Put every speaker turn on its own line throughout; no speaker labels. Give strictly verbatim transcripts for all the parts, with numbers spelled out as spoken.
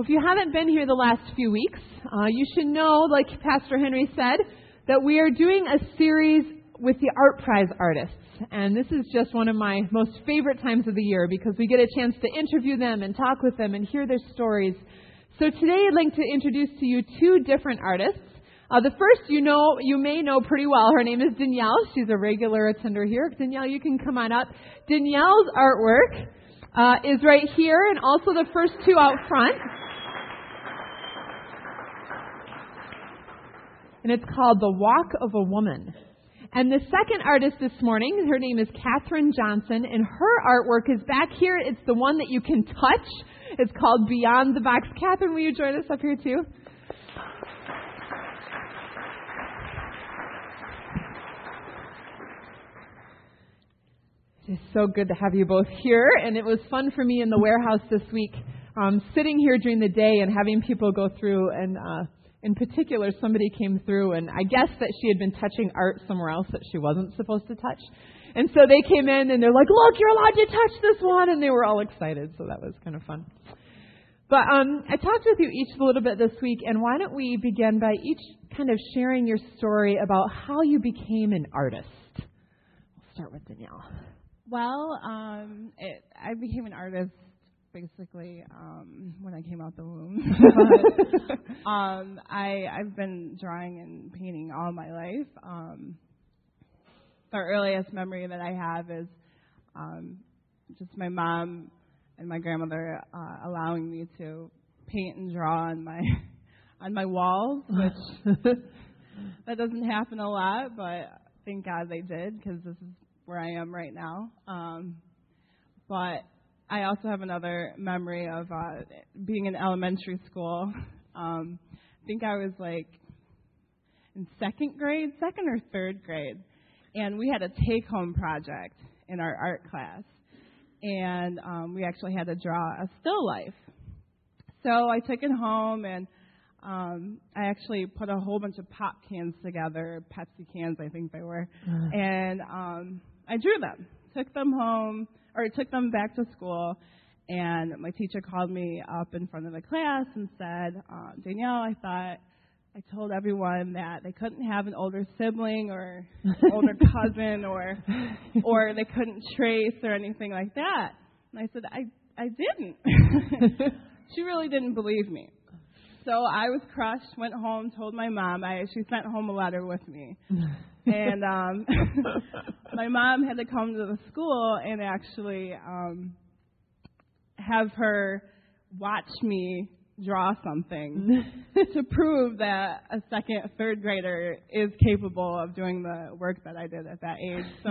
Well, if you haven't been here the last few weeks, uh, you should know, like Pastor Henry said, that we are doing a series with the Art Prize artists. And this is just one of my most favorite times of the year because we get a chance to interview them and talk with them and hear their stories. So today I'd like to introduce to you two different artists. Uh, the first you know, you may know pretty well. Her name is Danielle. She's a regular attender here. Danielle, you can come on up. Danielle's artwork uh, is right here, and also the first two out front. And it's called The Walk of a Woman. And the second artist this morning, her name is Catherine Johnson, and her artwork is back here. It's the one that you can touch. It's called Beyond the Box. Catherine, will you join us up here too? It's so good to have you both here, and it was fun for me in the warehouse this week, um, sitting here during the day and having people go through, and uh, in particular, somebody came through, and I guess that she had been touching art somewhere else that she wasn't supposed to touch, and so they came in, and they're like, look, you're allowed to touch this one, and they were all excited, so that was kind of fun. But um, I talked with you each a little bit this week, and why don't we begin by each kind of sharing your story about how you became an artist. We'll start with Danielle.
Well, um, it, I became an artist basically um, when I came out the womb. but, um, I, I've been drawing and painting all my life. Um, the earliest memory that I have is um, just my mom and my grandmother uh, allowing me to paint and draw on my on my walls, which that doesn't happen a lot, but thank God they did because this is where I am right now. Um, but I also have another memory of uh, being in elementary school. Um, I think I was like in second grade, second or third grade, and we had a take-home project in our art class, and um, we actually had to draw a still life. So I took it home, and Um, I actually put a whole bunch of pop cans together, Pepsi cans, I think they were, uh. and um, I drew them, took them home, or took them back to school, and my teacher called me up in front of the class and said, uh, Danielle, I thought I told everyone that they couldn't have an older sibling or older cousin or or they couldn't trace or anything like that. And I said, I, I didn't. She really didn't believe me. So I was crushed, went home, told my mom. I, she sent home a letter with me. And um, my mom had to come to the school and actually um, have her watch me draw something to prove that a second, third grader is capable of doing the work that I did at that age. So,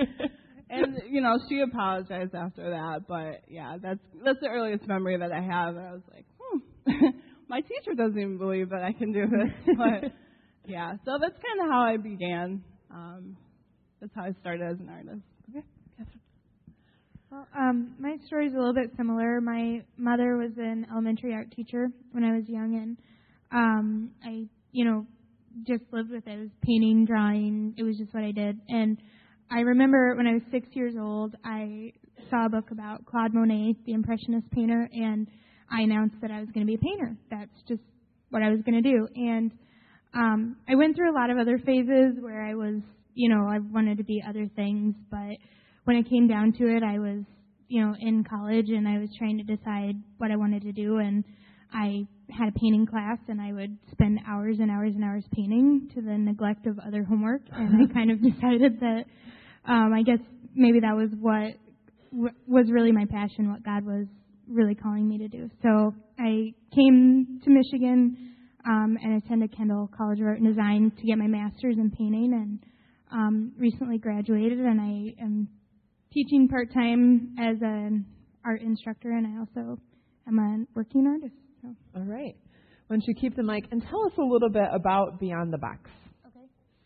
and, you know, she apologized after that. But, yeah, that's that's the earliest memory that I have. And I was like, hmm. My teacher doesn't even believe that I can do this, but yeah, so that's kind of how I began. Um, that's how I started as an artist. Okay, Catherine.
Well, um, my story is a little bit similar. My mother was an elementary art teacher when I was young, and um, I, you know, just lived with it. It was painting, drawing. It was just what I did. And I remember when I was six years old, I saw a book about Claude Monet, the Impressionist painter, and I announced that I was going to be a painter. That's just what I was going to do. And um, I went through a lot of other phases where I was, you know, I wanted to be other things. But when it came down to it, I was, you know, in college and I was trying to decide what I wanted to do. And I had a painting class and I would spend hours and hours and hours painting to the neglect of other homework. And I kind of decided that um, I guess maybe that was what w- was really my passion, what God was really calling me to do. So I came to Michigan um, and attended Kendall College of Art and Design to get my master's in painting, and um, recently graduated, and I am teaching part-time as an art instructor, and I also am a working artist. So.
All right. Why don't you keep the mic and tell us a little bit about Beyond the Box.
Okay.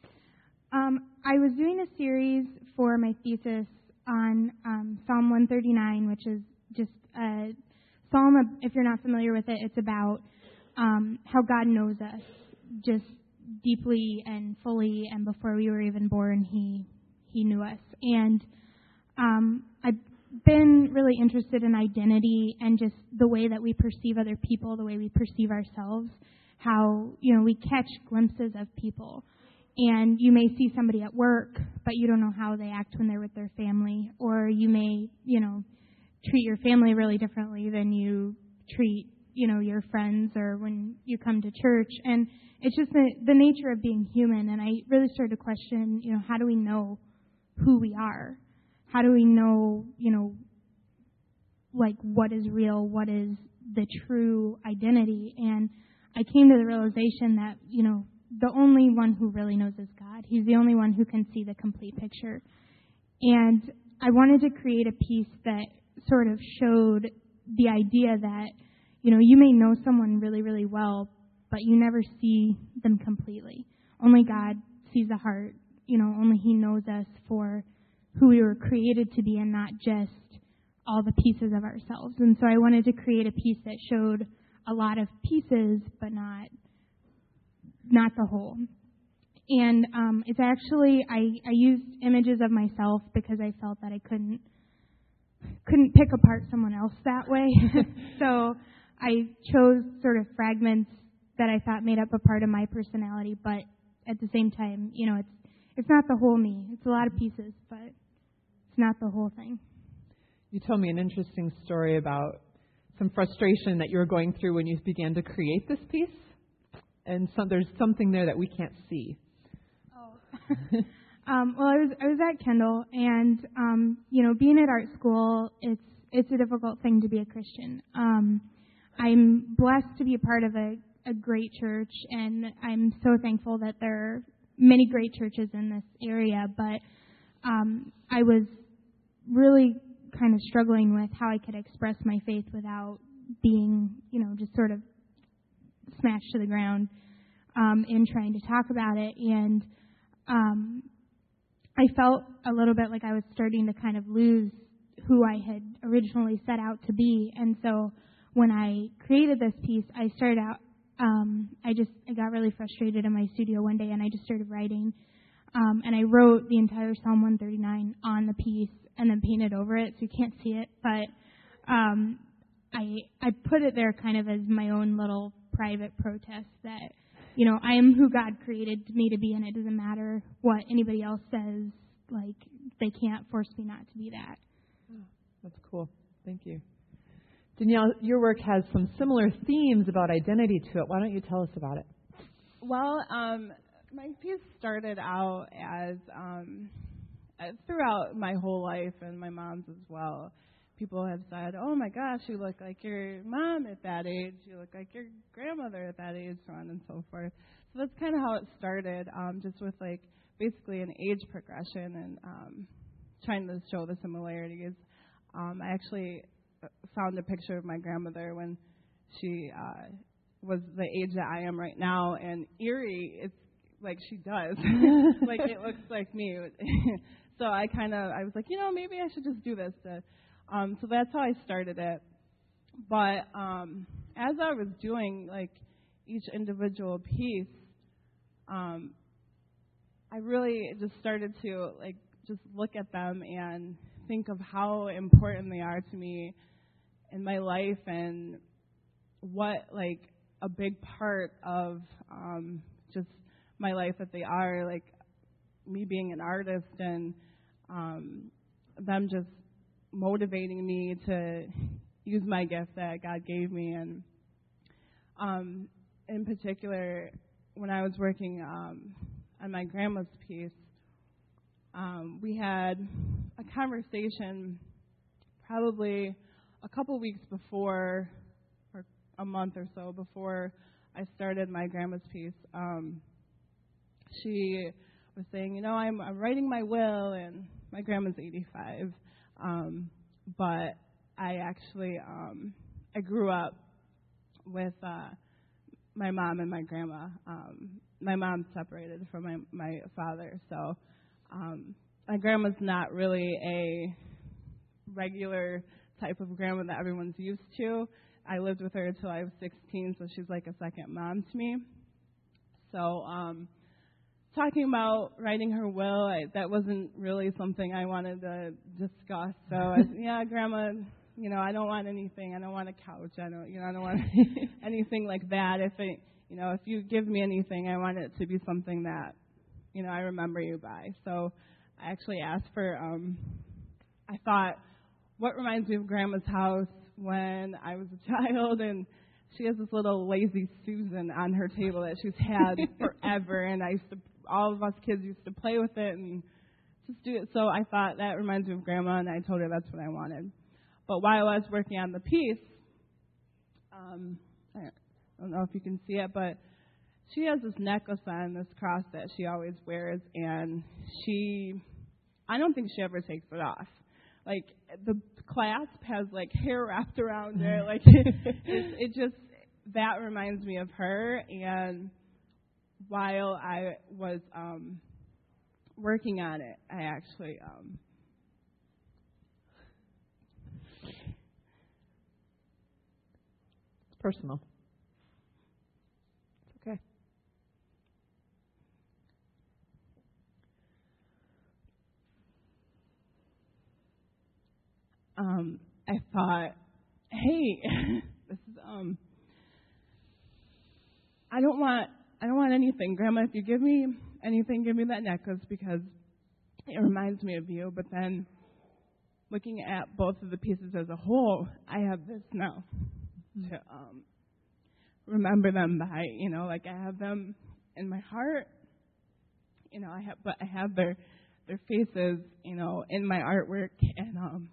Um, I was doing a series for my thesis on um, Psalm one thirty-nine, which is just a psalm. If you're not familiar with it, it's about um, how God knows us just deeply and fully, and before we were even born, He He knew us. And um, I been really interested in identity and just the way that we perceive other people, the way we perceive ourselves, how, you know, we catch glimpses of people. And you may see somebody at work, but you don't know how they act when they're with their family. Or you may, you know, treat your family really differently than you treat, you know, your friends or when you come to church. And it's just the, the nature of being human. And I really started to question, you know, how do we know who we are? How do we know, you know, like what is real, what is the true identity? And I came to the realization that, you know, the only one who really knows is God. He's the only one who can see the complete picture. And I wanted to create a piece that sort of showed the idea that, you know, you may know someone really, really well, but you never see them completely. Only God sees the heart. You know, only He knows us for who we were created to be and not just all the pieces of ourselves. And so I wanted to create a piece that showed a lot of pieces, but not not the whole. And um, it's actually, I, I used images of myself because I felt that I couldn't couldn't pick apart someone else that way. So I chose sort of fragments that I thought made up a part of my personality, but at the same time, you know, it's it's not the whole me. It's a lot of pieces, but it's not the whole thing.
You told me an interesting story about some frustration that you were going through when you began to create this piece. And so there's something there that we can't see.
Oh. um, well, I was I was at Kendall, and um, you know, being at art school, it's it's a difficult thing to be a Christian. Um, I'm blessed to be a part of a, a great church, and I'm so thankful that there are many great churches in this area. But um, I was really kind of struggling with how I could express my faith without being, you know, just sort of smashed to the ground um, in trying to talk about it. And um, I felt a little bit like I was starting to kind of lose who I had originally set out to be. And so when I created this piece, I started out, um, I just, I got really frustrated in my studio one day, and I just started writing. Um, and I wrote the entire Psalm one thirty-nine on the piece and then painted over it, so you can't see it. But um, I I put it there kind of as my own little private protest that, you know, I am who God created me to be, and it doesn't matter what anybody else says. Like, they can't force me not to be that.
Oh, that's cool. Thank you. Danielle, your work has some similar themes about identity to it. Why don't you tell us about it?
Well, um, my piece started out as, um, throughout my whole life, and my mom's as well, people have said, oh my gosh, you look like your mom at that age, you look like your grandmother at that age, so on and so forth. So that's kind of how it started, um, just with like basically an age progression and um, trying to show the similarities. Um, I actually found a picture of my grandmother when she uh, was the age that I am right now, and Erie, it's like she does. Like, it looks like me. So I kind of, I was like, you know, maybe I should just do this to Um, so that's how I started it. But um, as I was doing like each individual piece, um, I really just started to like just look at them and think of how important they are to me in my life, and what like a big part of um, just my life that they are, like me being an artist, and um, them just motivating me to use my gift that God gave me. And um, in particular, when I was working um, on my grandma's piece, um, we had a conversation probably a couple weeks before, or a month or so before I started my grandma's piece. Um, she was saying, you know, I'm, I'm writing my will, and my grandma's eighty-five. Um, but I actually, um, I grew up with uh, my mom and my grandma. Um, my mom separated from my, my father, so um, my grandma's not really a regular type of grandma that everyone's used to. I lived with her until I was sixteen, so she's like a second mom to me. So um, talking about writing her will. I, that wasn't really something I wanted to discuss. So, I, yeah, Grandma, you know, I don't want anything. I don't want a couch. I don't, you know, I don't want anything like that. If it, you know, if you give me anything, I want it to be something that, you know, I remember you by. So, I actually asked for. Um, I thought, what reminds me of Grandma's house when I was a child, and she has this little Lazy Susan on her table that she's had forever, and I used to, all of us kids used to play with it and just do it. So I thought that reminds me of Grandma, and I told her that's what I wanted. But while I was working on the piece, um, I don't know if you can see it, but she has this necklace on, this cross that she always wears, and she, I don't think she ever takes it off. Like, the clasp has, like, hair wrapped around it. Like, it, it, it just, that reminds me of her. And while I was um, working on it, I actually, um,
it's personal. It's okay.
Um, I thought, hey, this is um, I don't want, I don't want anything, Grandma. If you give me anything, give me that necklace because it reminds me of you. But then, looking at both of the pieces as a whole, I have this now to um, remember them by. You know, like I have them in my heart. You know, I have, but I have their their faces. You know, in my artwork and um.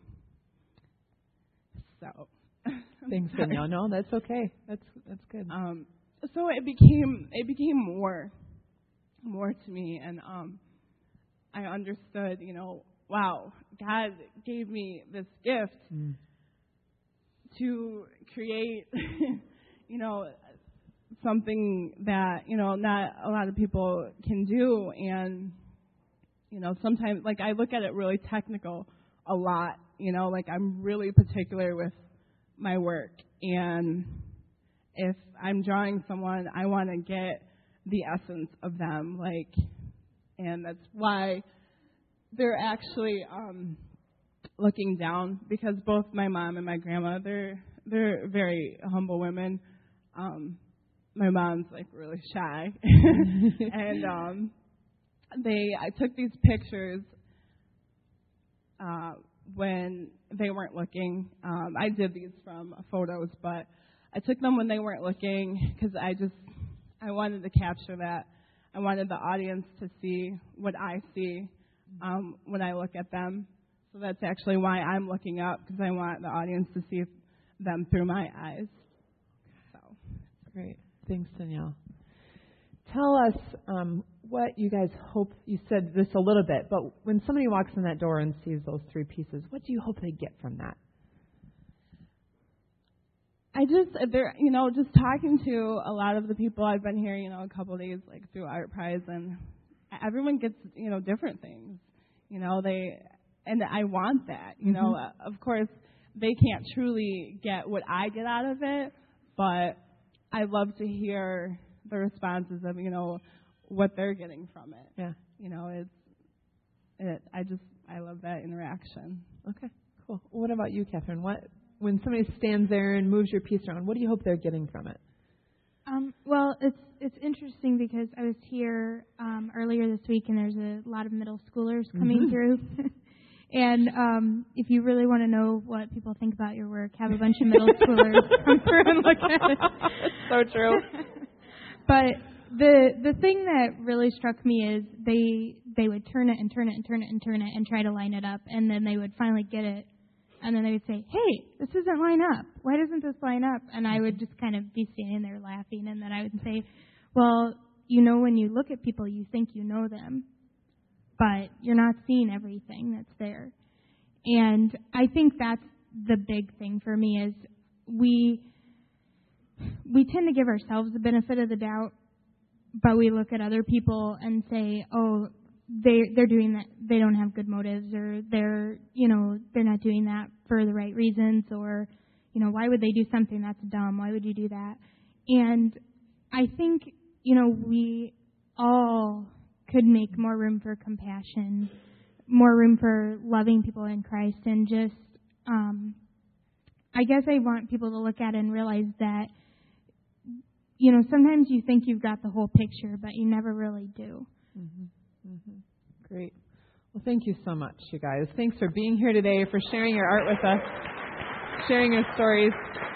So,
thanks, Danielle. No, that's okay. That's that's good.
Um, so it became it became more, more to me, and um, I understood. You know, wow, God gave me this gift mm. to create. You know, something that you know not a lot of people can do, and you know sometimes like I look at it really technical a lot. You know, like I'm really particular with my work. And if I'm drawing someone, I want to get the essence of them. Like, and that's why they're actually um, looking down because both my mom and my grandma, they're they're very humble women. Um, my mom's like really shy, and um, they I took these pictures. Uh, when they weren't looking. Um, I did these from photos, but I took them when they weren't looking because I just, I wanted to capture that. I wanted the audience to see what I see um, when I look at them. So that's actually why I'm looking up, because I want the audience to see them through my eyes. So
great. Thanks, Danielle. Tell us um, what you guys hope, you said this a little bit, but when somebody walks in that door and sees those three pieces, what do you hope they get from that?
I just, there, you know, just talking to a lot of the people I've been here, you know, a couple of days, like through Art Prize, and everyone gets, you know, different things, you know, they, and I want that, you mm-hmm. know, uh, of course, they can't truly get what I get out of it, but I love to hear the responses of, you know, what they're getting from it.
Yeah.
You know, it's, it, I just, I love that interaction.
Okay, cool. What about you, Catherine? What, when somebody stands there and moves your piece around, what do you hope they're getting from it?
Um, well, it's it's interesting because I was here um, earlier this week, and there's a lot of middle schoolers coming mm-hmm. through. And um, if you really want to know what people think about your work, have a bunch of middle schoolers come through and look at it.
So true.
But the the thing that really struck me is they they would turn it and turn it and turn it and turn it and try to line it up, and then they would finally get it, and then they would say, "Hey, this doesn't line up. Why doesn't this line up?" And I would just kind of be standing there laughing, and then I would say, "Well, you know, when you look at people, you think you know them, but you're not seeing everything that's there." And I think that's the big thing for me is we we tend to give ourselves the benefit of the doubt, but we look at other people and say, "Oh, they they're doing that. They don't have good motives, or they're you know they're not doing that for the right reasons, or you know why would they do something that's dumb? Why would you do that?" And I think you know we all could make more room for compassion, more room for loving people in Christ, and just, um, I guess I want people to look at it and realize that, you know, sometimes you think you've got the whole picture, but you never really do.
Mm-hmm. Mm-hmm. Great. Well, thank you so much, you guys. Thanks for being here today, for sharing your art with us, sharing your stories.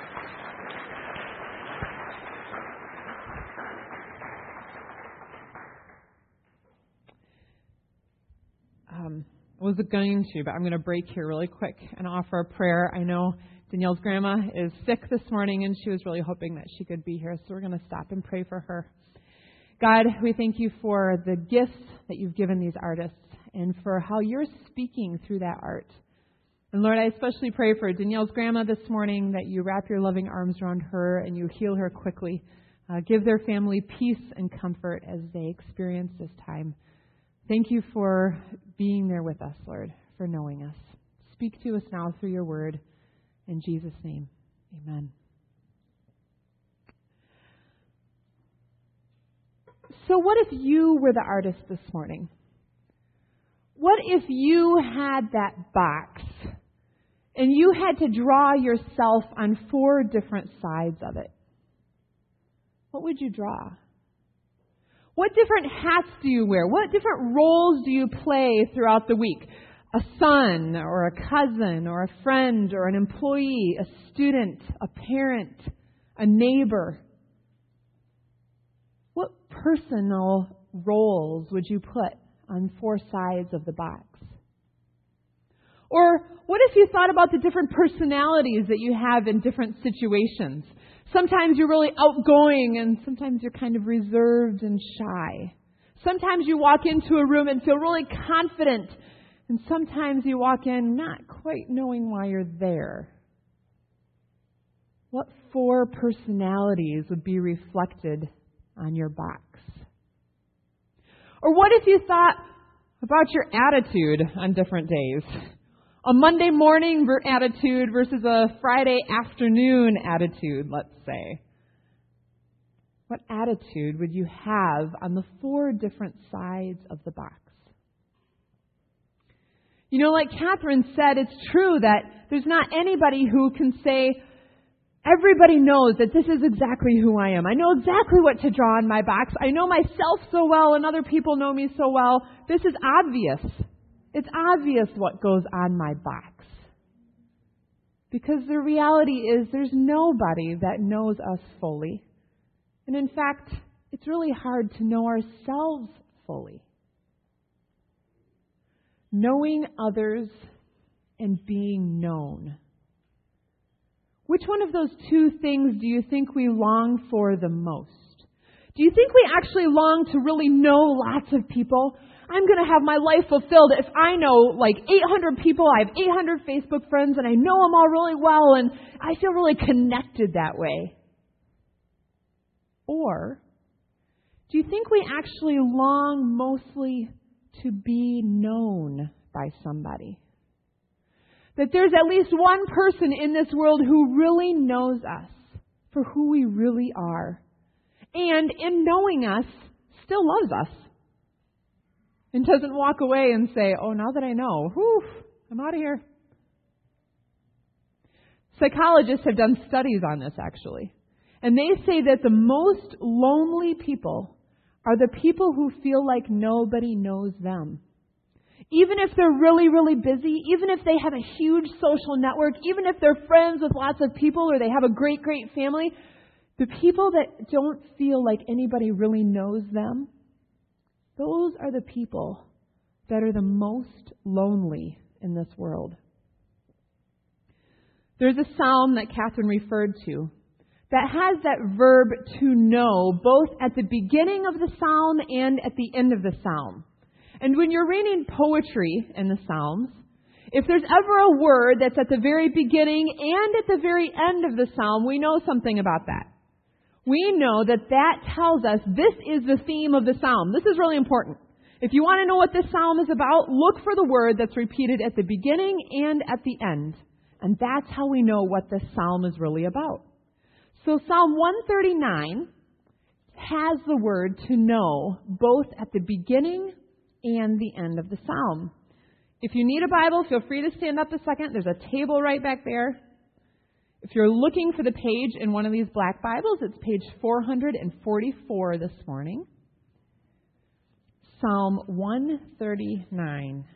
Um, I wasn't going to, but I'm going to break here really quick and offer a prayer. I know Danielle's grandma is sick this morning, and she was really hoping that she could be here, so we're going to stop and pray for her. God, we thank you for the gifts that you've given these artists and for how you're speaking through that art. And Lord, I especially pray for Danielle's grandma this morning, that you wrap your loving arms around her and you heal her quickly. Uh, give their family peace and comfort as they experience this time. Thank you for being there with us, Lord, for knowing us. Speak to us now through your word. In Jesus' name, amen. So what if you were the artist this morning? What if you had that box and you had to draw yourself on four different sides of it? What would you draw? What different hats do you wear? What different roles do you play throughout the week? A son or a cousin or a friend or an employee, a student, a parent, a neighbor. What personal roles would you put on four sides of the box? Or what if you thought about the different personalities that you have in different situations? Sometimes you're really outgoing and sometimes you're kind of reserved and shy. Sometimes you walk into a room and feel really confident, and sometimes you walk in not quite knowing why you're there. What four personalities would be reflected on your box? Or what if you thought about your attitude on different days? A Monday morning attitude versus a Friday afternoon attitude, let's say. What attitude would you have on the four different sides of the box? You know, like Catherine said, it's true that there's not anybody who can say, everybody knows that this is exactly who I am. I know exactly what to draw on my box. I know myself so well and other people know me so well. This is obvious. It's obvious what goes on my box. Because the reality is there's nobody that knows us fully. And in fact, it's really hard to know ourselves fully. Knowing others and being known. Which one of those two things do you think we long for the most? Do you think we actually long to really know lots of people? I'm going to have my life fulfilled if I know like eight hundred people, I have eight hundred Facebook friends, and I know them all really well, and I feel really connected that way. Or do you think we actually long mostly to be known by somebody? That there's at least one person in this world who really knows us for who we really are. And in knowing us, still loves us. And doesn't walk away and say, oh, now that I know, whew, I'm out of here. Psychologists have done studies on this, actually. And they say that the most lonely people are the people who feel like nobody knows them. Even if they're really, really busy, even if they have a huge social network, even if they're friends with lots of people or they have a great, great family, the people that don't feel like anybody really knows them, those are the people that are the most lonely in this world. There's a psalm that Catherine referred to that has that verb to know both at the beginning of the psalm and at the end of the psalm. And when you're reading poetry in the Psalms, if there's ever a word that's at the very beginning and at the very end of the psalm, we know something about that. We know that that tells us this is the theme of the psalm. This is really important. If you want to know what this psalm is about, look for the word that's repeated at the beginning and at the end. And that's how we know what this psalm is really about. So Psalm one thirty-nine has the word to know both at the beginning and the end of the psalm. If you need a Bible, feel free to stand up a second. There's a table right back there. If you're looking for the page in one of these black Bibles, it's page four forty-four this morning. Psalm one thirty-nine.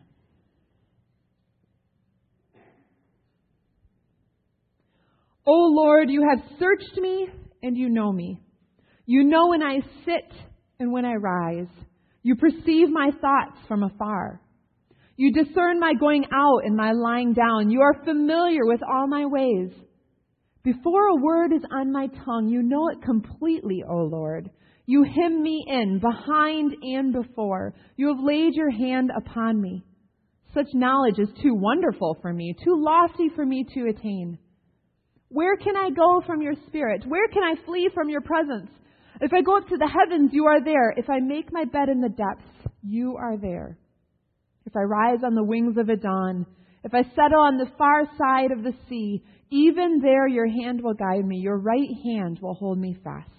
O Lord, you have searched me and you know me. You know when I sit and when I rise. You perceive my thoughts from afar. You discern my going out and my lying down. You are familiar with all my ways. Before a word is on my tongue, you know it completely, O Lord. You hem me in, behind and before. You have laid your hand upon me. Such knowledge is too wonderful for me, too lofty for me to attain. Where can I go from your spirit? Where can I flee from your presence? If I go up to the heavens, you are there. If I make my bed in the depths, you are there. If I rise on the wings of a dawn, if I settle on the far side of the sea, even there your hand will guide me. Your right hand will hold me fast.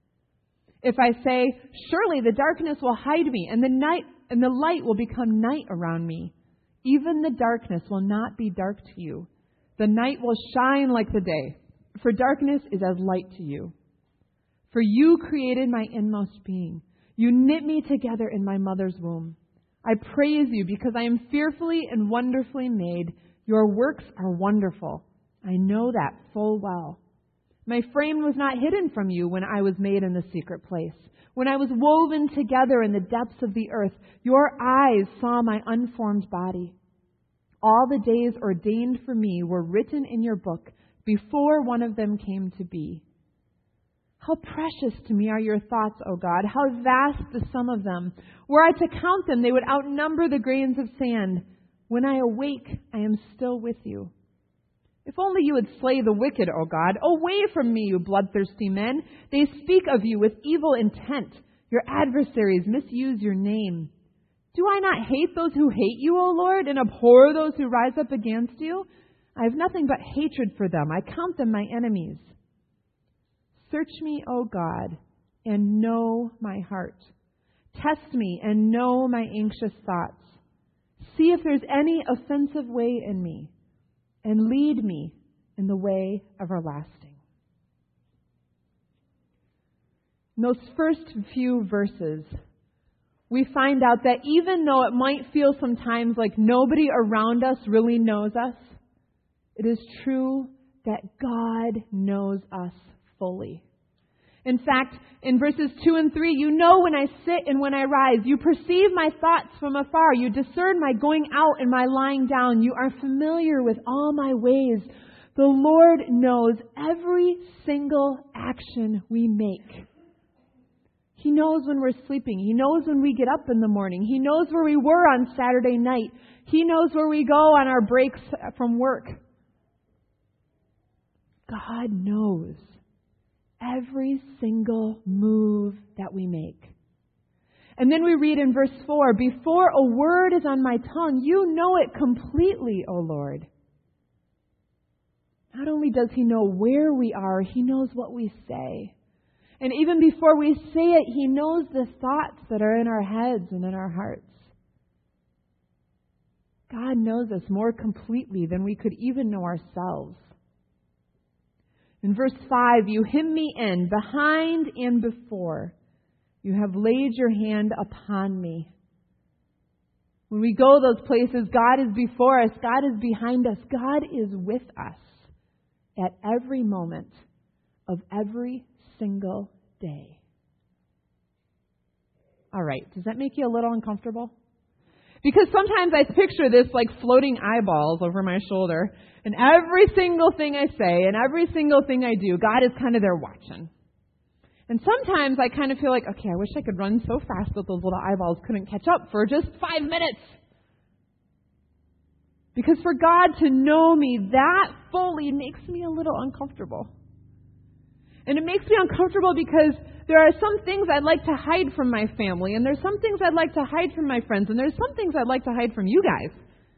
If I say, surely the darkness will hide me, and the night and the light will become night around me, even the darkness will not be dark to you. The night will shine like the day, for darkness is as light to you. For you created my inmost being. You knit me together in my mother's womb. I praise you because I am fearfully and wonderfully made. Your works are wonderful. I know that full well. My frame was not hidden from you when I was made in the secret place. When I was woven together in the depths of the earth, your eyes saw my unformed body. All the days ordained for me were written in your book before one of them came to be. How precious to me are your thoughts, O God. How vast the sum of them. Were I to count them, they would outnumber the grains of sand. When I awake, I am still with you. If only you would slay the wicked, O God. Away from me, you bloodthirsty men. They speak of you with evil intent. Your adversaries misuse your name. Do I not hate those who hate you, O Lord, and abhor those who rise up against you? I have nothing but hatred for them. I count them my enemies. Search me, O God, and know my heart. Test me and know my anxious thoughts. See if there's any offensive way in me, and lead me in the way everlasting. In those first few verses, we find out that even though it might feel sometimes like nobody around us really knows us, it is true that God knows us fully. In fact, in verses two and three, you know when I sit and when I rise. You perceive my thoughts from afar. You discern my going out and my lying down. You are familiar with all my ways. The Lord knows every single action we make. He knows when we're sleeping. He knows when we get up in the morning. He knows where we were on Saturday night. He knows where we go on our breaks from work. God knows every single move that we make. And then we read in verse four, before a word is on my tongue, you know it completely, O Lord. Not only does He know where we are, He knows what we say. And even before we say it, He knows the thoughts that are in our heads and in our hearts. God knows us more completely than we could even know ourselves. In verse five, you hem me in, behind and before. You have laid your hand upon me. When we go those places, God is before us. God is behind us. God is with us at every moment of every single day. All right, does that make you a little uncomfortable? Because sometimes I picture this like floating eyeballs over my shoulder, and every single thing I say and every single thing I do, God is kind of there watching. And sometimes I kind of feel like, okay, I wish I could run so fast that those little eyeballs couldn't catch up for just five minutes. Because for God to know me that fully makes me a little uncomfortable. And it makes me uncomfortable because there are some things I'd like to hide from my family, and there's some things I'd like to hide from my friends, and there's some things I'd like to hide from you guys.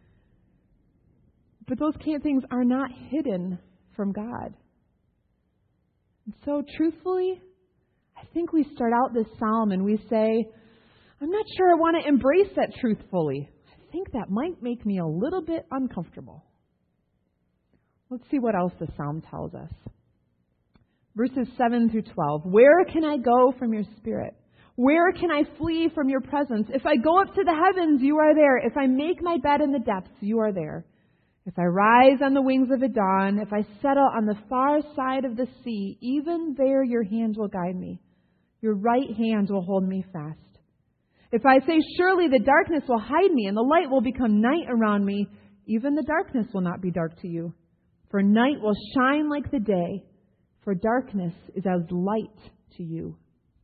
But those kind of things are not hidden from God. And so, truthfully, I think we start out this psalm and we say, I'm not sure I want to embrace that truth fully. I think that might make me a little bit uncomfortable. Let's see what else the psalm tells us. Verses seven through twelve. Where can I go from your spirit? Where can I flee from your presence? If I go up to the heavens, you are there. If I make my bed in the depths, you are there. If I rise on the wings of a dawn, if I settle on the far side of the sea, even there your hand will guide me. Your right hand will hold me fast. If I say, surely the darkness will hide me and the light will become night around me, even the darkness will not be dark to you. For night will shine like the day, for darkness is as light to you.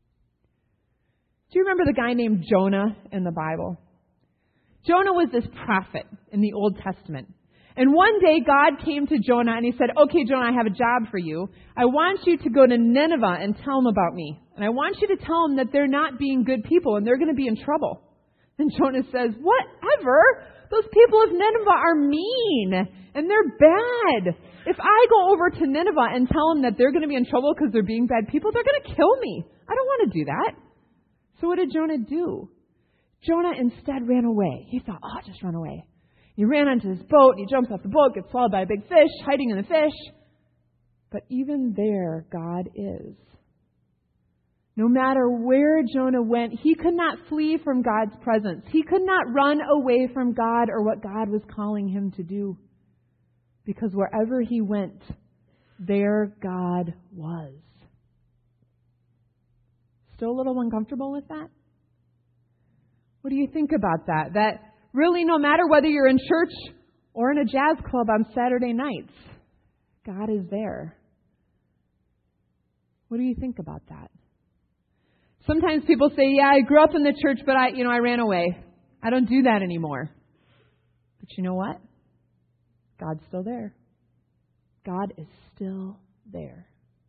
Do you remember the guy named Jonah in the Bible? Jonah was this prophet in the Old Testament. And one day God came to Jonah and he said, okay, Jonah, I have a job for you. I want you to go to Nineveh and tell them about me. And I want you to tell them that they're not being good people and they're going to be in trouble. And Jonah says, whatever. Those people of Nineveh are mean and they're bad. If I go over to Nineveh and tell them that they're going to be in trouble because they're being bad people, they're going to kill me. I don't want to do that. So what did Jonah do? Jonah instead ran away. He thought, oh, I'll just run away. He ran onto his boat. He jumps off the boat, gets swallowed by a big fish, hiding in the fish. But even there, God is. No matter where Jonah went, he could not flee from God's presence. He could not run away from God or what God was calling him to do. Because wherever he went, there God was. Still a little uncomfortable with that? What do you think about that? That really no matter whether you're in church or in a jazz club on Saturday nights, God is there. What do you think about that? Sometimes people say, yeah, I grew up in the church, but I, you know, I ran away. I don't do that anymore. But you know what? God's still there. God is still there.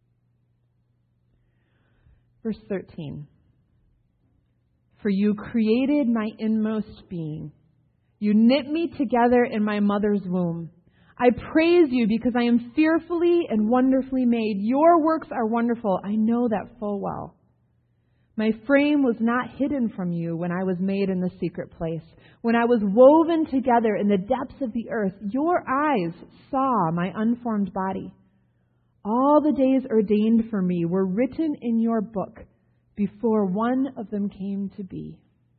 Verse thirteen. For you created my inmost being. You knit me together in my mother's womb. I praise you because I am fearfully and wonderfully made. Your works are wonderful. I know that full well. My frame was not hidden from you when I was made in the secret place. When I was woven together in the depths of the earth, your eyes saw my unformed body. All the days ordained for me were written in your book before one of them came to be.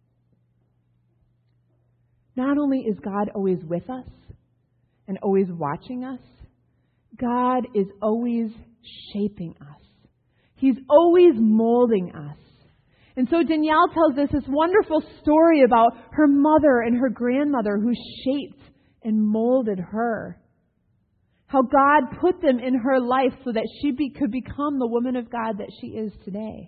Not only is God always with us and always watching us, God is always shaping us. He's always molding us. And so Danielle tells us this wonderful story about her mother and her grandmother who shaped and molded her. How God put them in her life so that she be, could become the woman of God that she is today.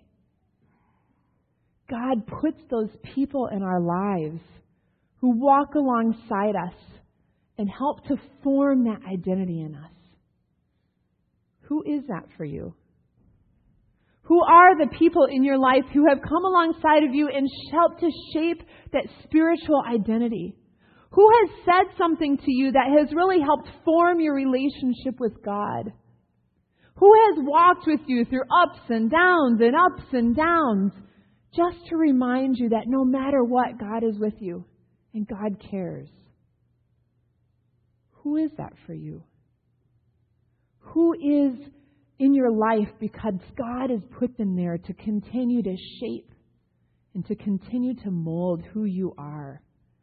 God puts those people in our lives who walk alongside us and help to form that identity in us. Who is that for you? Who are the people in your life who have come alongside of you and helped to shape that spiritual identity? Who has said something to you that has really helped form your relationship with God? Who has walked with you through ups and downs and ups and downs just to remind you that no matter what, God is with you and God cares? Who is that for you? Who is in your life because God has put them there to continue to shape and to continue to mold who you are?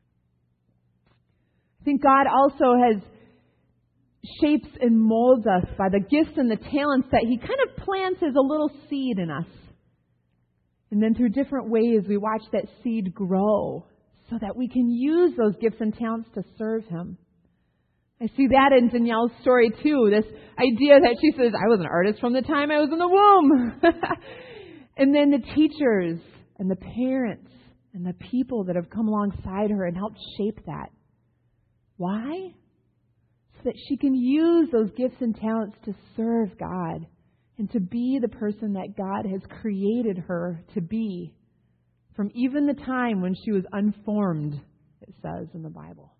I think God also has shapes and molds us by the gifts and the talents that He kind of plants as a little seed in us. And then through different ways we watch that seed grow so that we can use those gifts and talents to serve Him. I see that in Danielle's story too, this idea that she says, I was an artist from the time I was in the womb. And then the teachers and the parents and the people that have come alongside her and helped shape that. Why? So that she can use those gifts and talents to serve God and to be the person that God has created her to be from even the time when she was unformed, it says in the Bible.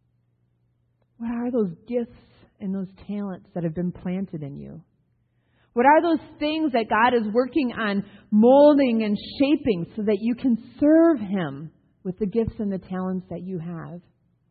What are those gifts and those talents that have been planted in you? What are those things that God is working on molding and shaping so that you can serve Him with the gifts and the talents that you have?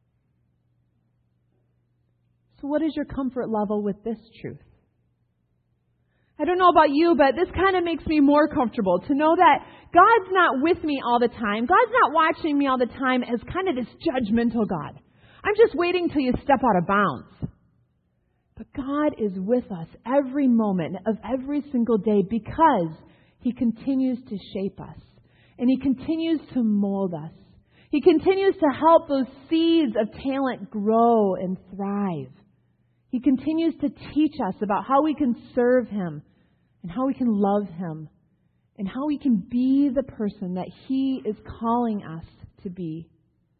So what is your comfort level with this truth? I don't know about you, but this kind of makes me more comfortable to know that God's not with me all the time. God's not watching me all the time as kind of this judgmental God. I'm just waiting till you step out of bounds. But God is with us every moment of every single day because He continues to shape us. And He continues to mold us. He continues to help those seeds of talent grow and thrive. He continues to teach us about how we can serve Him and how we can love Him and how we can be the person that He is calling us to be.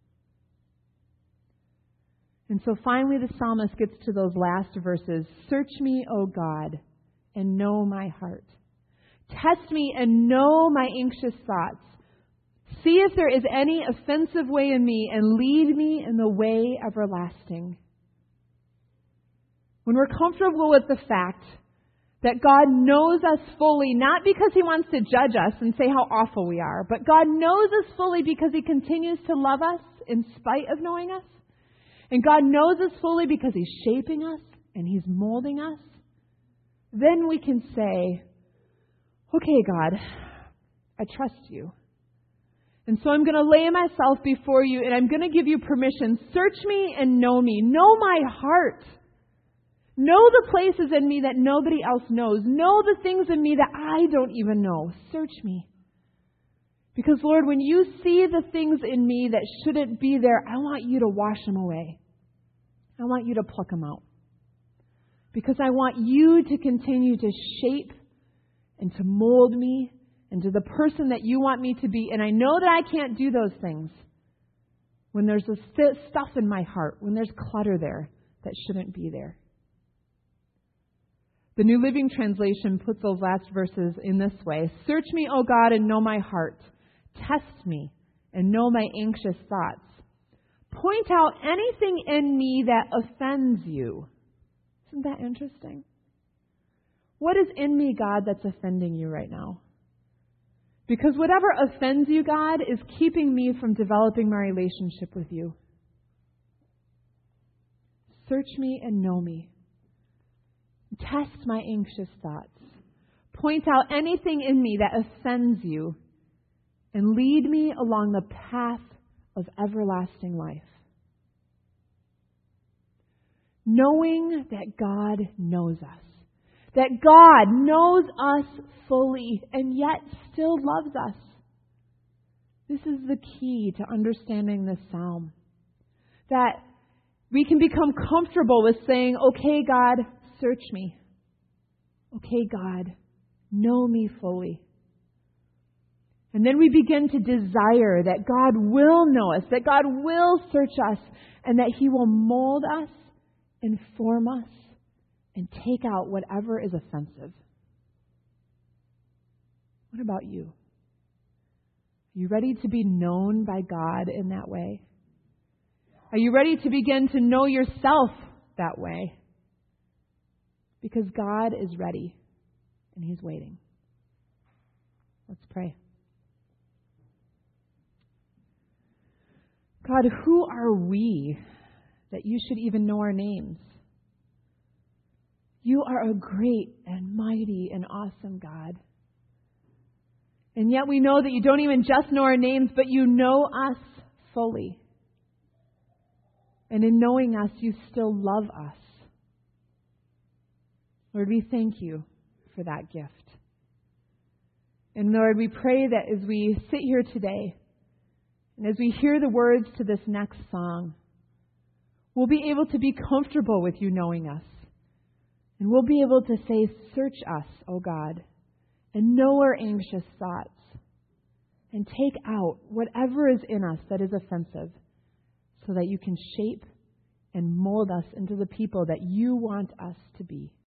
And so finally the psalmist gets to those last verses. Search me, O God, and know my heart. Test me and know my anxious thoughts. See if there is any offensive way in me and lead me in the way everlasting. When we're comfortable with the fact that God knows us fully, not because He wants to judge us and say how awful we are, but God knows us fully because He continues to love us in spite of knowing us. And God knows us fully because He's shaping us and He's molding us. Then we can say, okay, God, I trust You. And so I'm going to lay myself before You and I'm going to give You permission. Search me and know me. Know my heart. Know the places in me that nobody else knows. Know the things in me that I don't even know. Search me. Because, Lord, when You see the things in me that shouldn't be there, I want You to wash them away. I want You to pluck them out. Because I want You to continue to shape and to mold me into the person that You want me to be. And I know that I can't do those things when there's this stuff in my heart, when there's clutter there that shouldn't be there. The New Living Translation puts those last verses in this way. Search me, O God, and know my heart. Test me and know my anxious thoughts. Point out anything in me that offends You. Isn't that interesting? What is in me, God, that's offending You right now? Because whatever offends You, God, is keeping me from developing my relationship with You. Search me and know me. Test my anxious thoughts. Point out anything in me that offends You and lead me along the path of everlasting life. Knowing that God knows us. That God knows us fully and yet still loves us. This is the key to understanding this psalm. That we can become comfortable with saying, okay, God, search me. Okay, God, know me fully. And then we begin to desire that God will know us, that God will search us, and that He will mold us, inform us, and take out whatever is offensive. What about you? Are you ready to be known by God in that way? Are you ready to begin to know yourself that way? Because God is ready and He's waiting. Let's pray. God, who are we that You should even know our names? You are a great and mighty and awesome God. And yet we know that You don't even just know our names, but You know us fully. And in knowing us, You still love us. Lord, we thank You for that gift. And Lord, we pray that as we sit here today, and as we hear the words to this next song, we'll be able to be comfortable with You knowing us. And we'll be able to say, search us, O God, and know our anxious thoughts, and take out whatever is in us that is offensive, so that You can shape and mold us into the people that You want us to be.